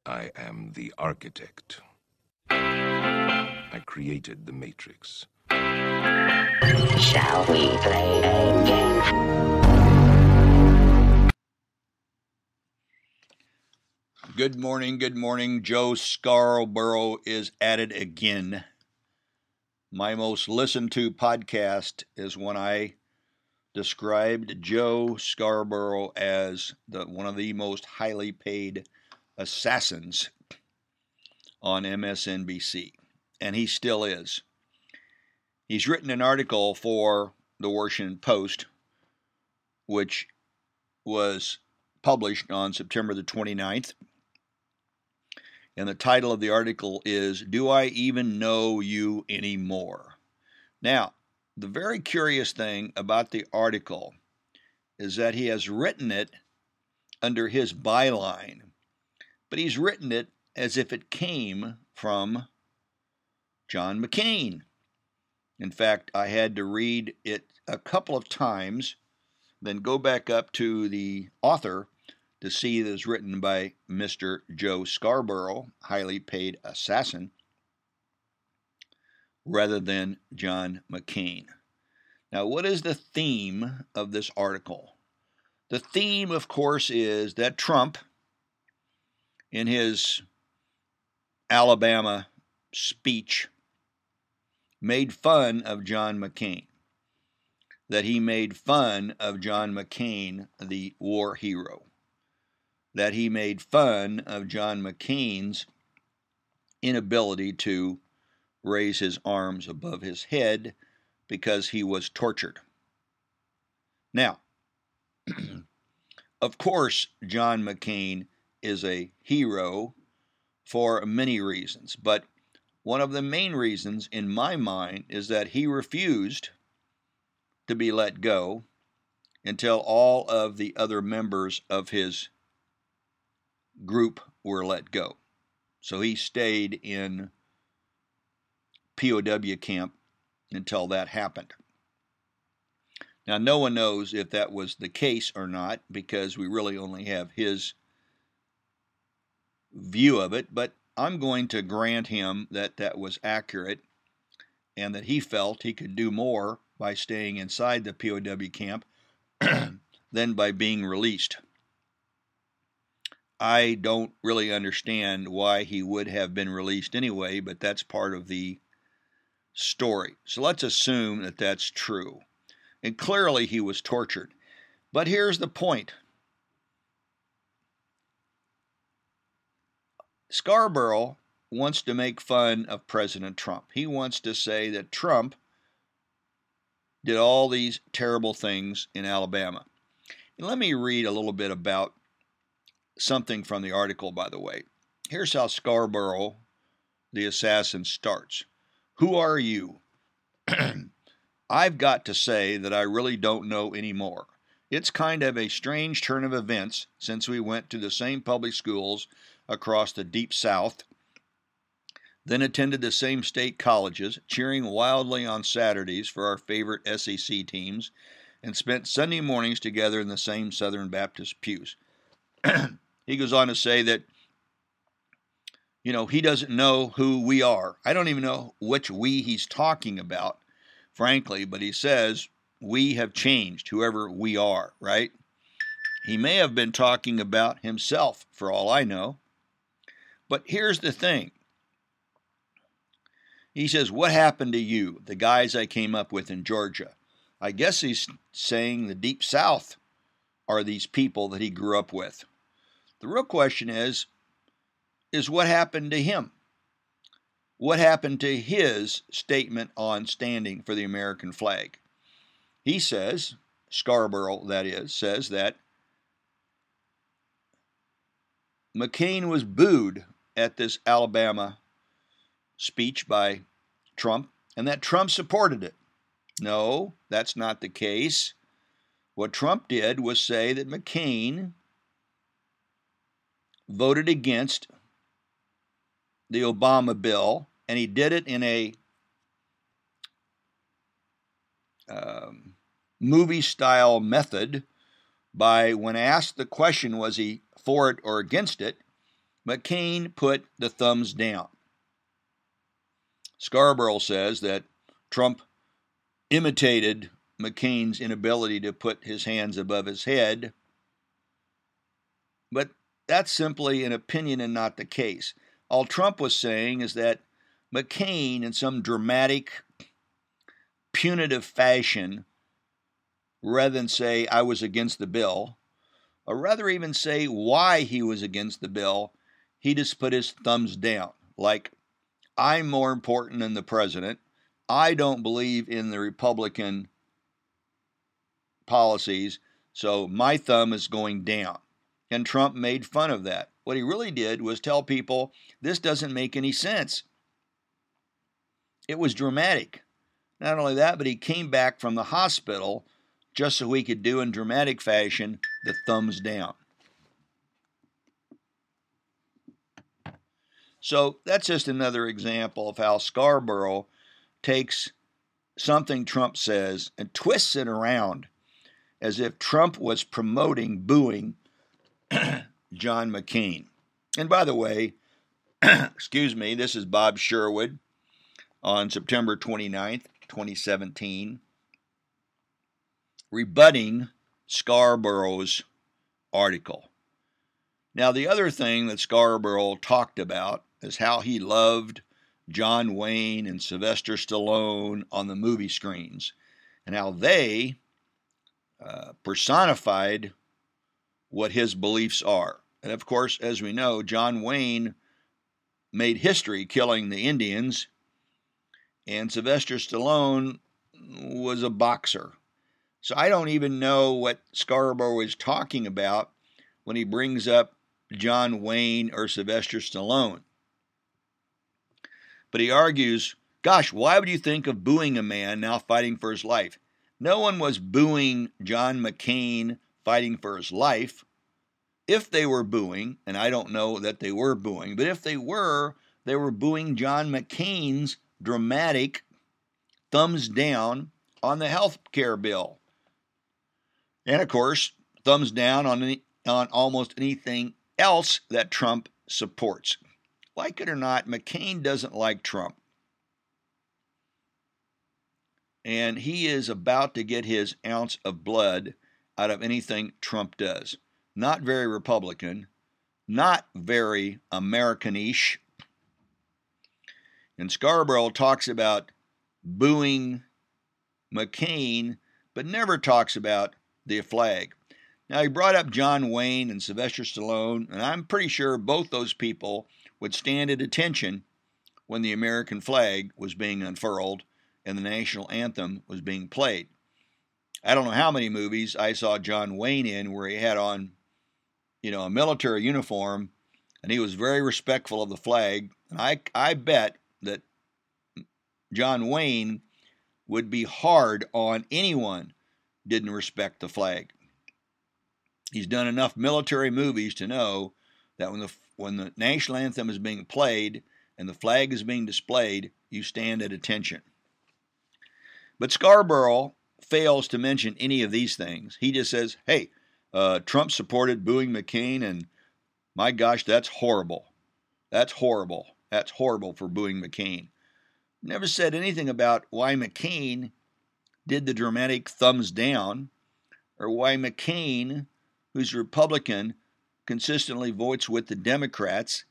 I am the architect. I created the Matrix. Shall we play a game? Good morning, good morning. Joe Scarborough is at it again. My most listened to podcast is when I described Joe Scarborough as one of the most highly paid assassins on MSNBC, and he still is. He's written an article for the Washington Post, which was published on September the 29th. And the title of the article is, Do I Even Know You Anymore? Now, the very curious thing about the article is that he has written it under his byline, but he's written it as if it came from John McCain. In fact, I had to read it a couple of times, then go back up to the author to see that it's written by Mr. Joe Scarborough, highly paid assassin, rather than John McCain. Now, what is the theme of this article? The theme, of course, is that Trump, in his Alabama speech, made fun of John McCain. That he made fun of John McCain, the war hero. That he made fun of John McCain's inability to raise his arms above his head because he was tortured. Now, of course, John McCain is a hero for many reasons, but one of the main reasons in my mind is that he refused to be let go until all of the other members of his group were let go. So he stayed in POW camp until that happened. Now, no one knows if that was the case or not because we really only have his view of it, but I'm going to grant him that that was accurate and that he felt he could do more by staying inside the POW camp than by being released. I don't really understand why he would have been released anyway, but that's part of the story. So let's assume that that's true. And clearly he was tortured. But here's the point. Scarborough wants to make fun of President Trump. He wants to say that Trump did all these terrible things in Alabama. And let me read a little bit about something from the article, by the way. Here's how Scarborough, the assassin, starts. Who are you? I've got to say that I really don't know anymore. It's kind of a strange turn of events since we went to the same public schools across the Deep South, then attended the same state colleges, cheering wildly on Saturdays for our favorite SEC teams, and spent Sunday mornings together in the same Southern Baptist pews. He goes on to say that, he doesn't know who we are. I don't even know which we he's talking about, frankly, but he says we have changed, whoever we are, right? He may have been talking about himself, for all I know. But here's the thing. He says, what happened to you, the guys I came up with in Georgia? I guess he's saying the Deep South are these people that he grew up with. The real question is what happened to him? What happened to his statement on standing for the American flag? He says, Scarborough that is, says that McCain was booed at this Alabama speech by Trump and that Trump supported it. No, that's not the case. What Trump did was say that McCain voted against the Obama bill, and he did it in a movie-style method by, when asked the question, was he for it or against it, McCain put the thumbs down. Scarborough says that Trump imitated McCain's inability to put his hands above his head, but that's simply an opinion and not the case. All Trump was saying is that McCain, in some dramatic, punitive fashion, rather than say, I was against the bill, or rather even say why he was against the bill, he just put his thumbs down. Like, I'm more important than the president. I don't believe in the Republican policies, so my thumb is going down. And Trump made fun of that. What he really did was tell people, this doesn't make any sense. It was dramatic. Not only that, but he came back from the hospital just so he could do in dramatic fashion the thumbs down. So that's just another example of how Scarborough takes something Trump says and twists it around as if Trump was promoting booing John McCain. And by the way, excuse me, this is Bob Sherwood on September 29th, 2017, rebutting Scarborough's article. Now, the other thing that Scarborough talked about is how he loved John Wayne and Sylvester Stallone on the movie screens, and how they personified what his beliefs are. And of course, as we know, John Wayne made history killing the Indians, and Sylvester Stallone was a boxer. So I don't even know what Scarborough is talking about when he brings up John Wayne or Sylvester Stallone. But he argues, gosh, why would you think of booing a man now fighting for his life? No one was booing John McCain fighting for his life. If they were booing, and I don't know that they were booing, but if they were booing John McCain's dramatic thumbs down on the health care bill. And of course, thumbs down on almost anything else that Trump supports. Like it or not, McCain doesn't like Trump. And he is about to get his ounce of blood out of anything Trump does. Not very Republican, not very American-ish. And Scarborough talks about booing McCain, but never talks about the flag. Now, he brought up John Wayne and Sylvester Stallone, and I'm pretty sure both those people would stand at attention when the American flag was being unfurled and the national anthem was being played. I don't know how many movies I saw John Wayne in where he had on, a military uniform, and he was very respectful of the flag. And I bet that John Wayne would be hard on anyone who didn't respect the flag. He's done enough military movies to know that when the national anthem is being played and the flag is being displayed, you stand at attention. But Scarborough fails to mention any of these things. He just says, hey, Trump supported booing McCain, and my gosh, that's horrible. That's horrible. That's horrible for booing McCain. Never said anything about why McCain did the dramatic thumbs down, or why McCain, who's Republican, consistently votes with the Democrats.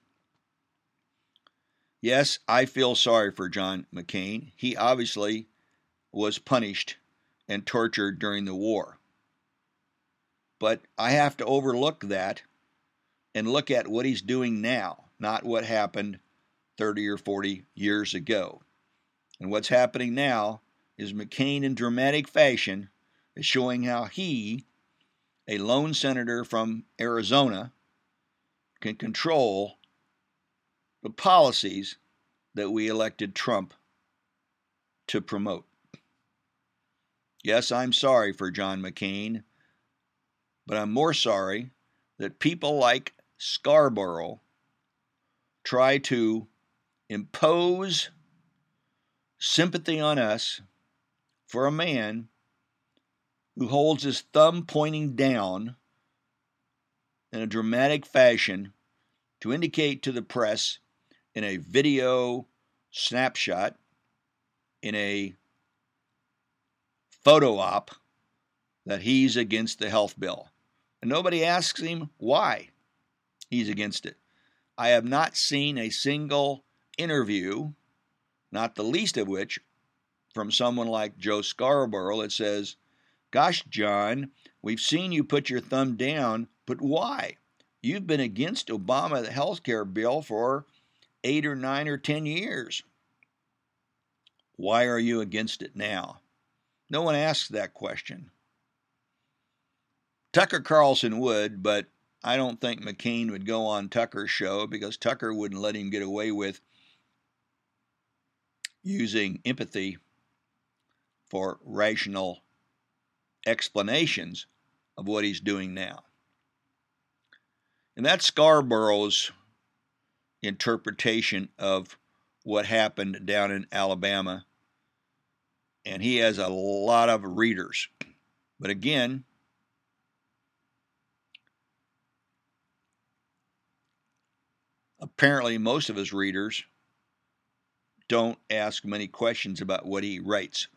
Yes, I feel sorry for John McCain. He obviously was punished and tortured during the war. But I have to overlook that and look at what he's doing now, not what happened 30 or 40 years ago. And what's happening now is McCain, in dramatic fashion, is showing how he, a lone senator from Arizona, can control the policies that we elected Trump to promote. Yes, I'm sorry for John McCain, but I'm more sorry that people like Scarborough try to impose sympathy on us for a man who holds his thumb pointing down in a dramatic fashion to indicate to the press in a video snapshot, in a photo op, that he's against the health bill. And nobody asks him why he's against it. I have not seen a single interview, not the least of which from someone like Joe Scarborough, that says, gosh, John, we've seen you put your thumb down, but why? You've been against Obama, the health care bill, for 8 or 9 or 10 years. Why are you against it now? No one asks that question. Tucker Carlson would, but I don't think McCain would go on Tucker's show because Tucker wouldn't let him get away with using empathy for rational explanations of what he's doing now. And that's Scarborough's interpretation of what happened down in Alabama. And he has a lot of readers. But again, apparently most of his readers don't ask many questions about what he writes.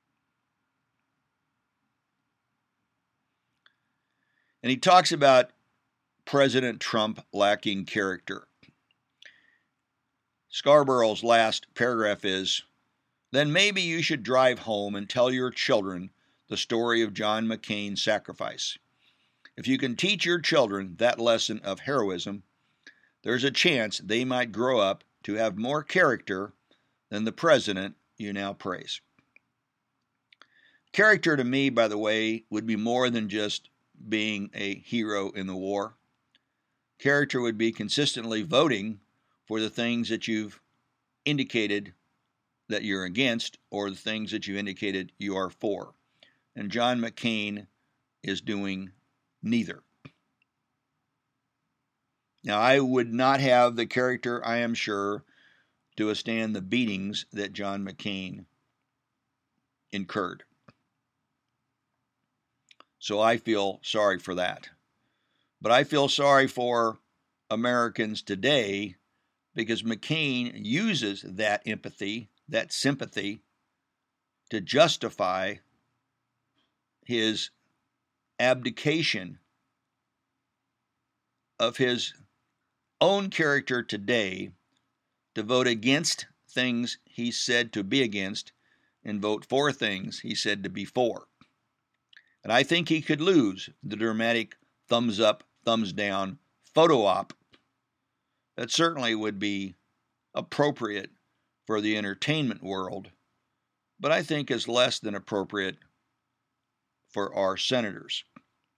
And he talks about President Trump lacking character. Scarborough's last paragraph is, then maybe you should drive home and tell your children the story of John McCain's sacrifice. If you can teach your children that lesson of heroism, there's a chance they might grow up to have more character than the president you now praise. Character to me, by the way, would be more than just being a hero in the war. Character would be consistently voting for the things that you've indicated that you're against or the things that you've indicated you are for. And John McCain is doing neither. Now, I would not have the character, I am sure, to withstand the beatings that John McCain incurred. So I feel sorry for that. But I feel sorry for Americans today because McCain uses that empathy, that sympathy, to justify his abdication of his own character today to vote against things he said to be against and vote for things he said to be for. And I think he could lose the dramatic thumbs up, thumbs down photo op that certainly would be appropriate for the entertainment world, but I think is less than appropriate for our senators.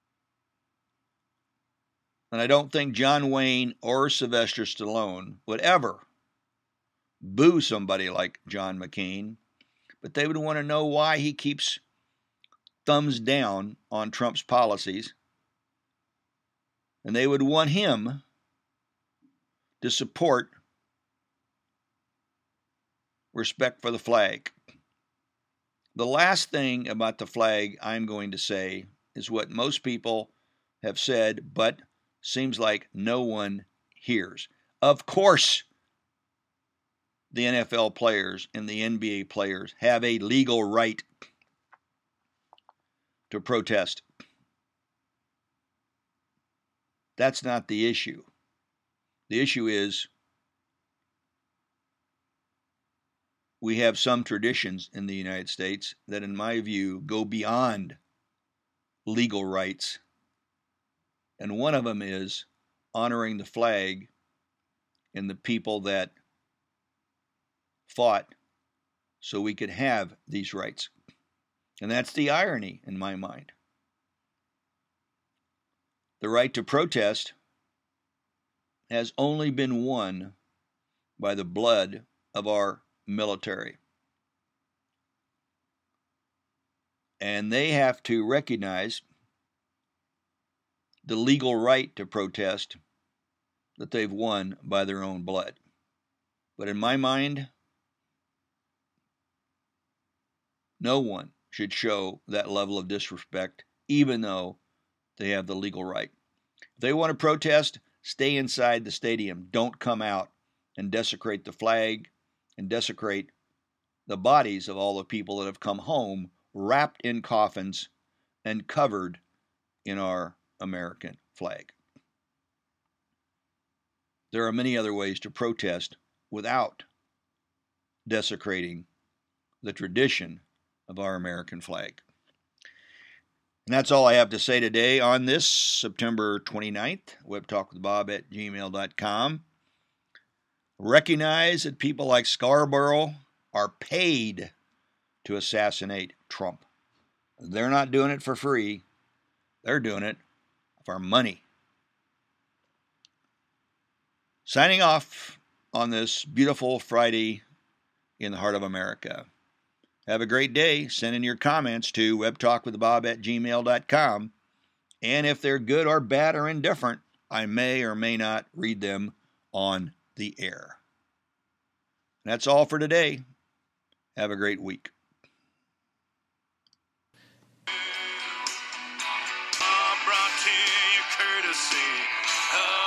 And I don't think John Wayne or Sylvester Stallone would ever boo somebody like John McCain, but they would want to know why he keeps thumbs down on Trump's policies, and they would want him to support respect for the flag. The last thing about the flag I'm going to say is what most people have said, but seems like no one hears. Of course, the NFL players and the NBA players have a legal right to protest. That's not the issue. The issue is we have some traditions in the United States that, in my view, go beyond legal rights. And one of them is honoring the flag and the people that fought so we could have these rights. And that's the irony in my mind. The right to protest has only been won by the blood of our military. And they have to recognize the legal right to protest that they've won by their own blood. But in my mind, no one should show that level of disrespect, even though they have the legal right. If they want to protest, Stay inside the stadium. Don't come out and desecrate the flag and desecrate the bodies of all the people that have come home wrapped in coffins and covered in our American flag. There are many other ways to protest without desecrating the tradition of our American flag. And that's all I have to say today on this September 29th, webtalkwithbob@gmail.com. Recognize that people like Scarborough are paid to assassinate Trump. They're not doing it for free. They're doing it for money. Signing off on this beautiful Friday in the heart of America. Have a great day. Send in your comments to webtalkwithbob@gmail.com. And if they're good or bad or indifferent, I may or may not read them on the air. That's all for today. Have a great week. Brought to you courtesy of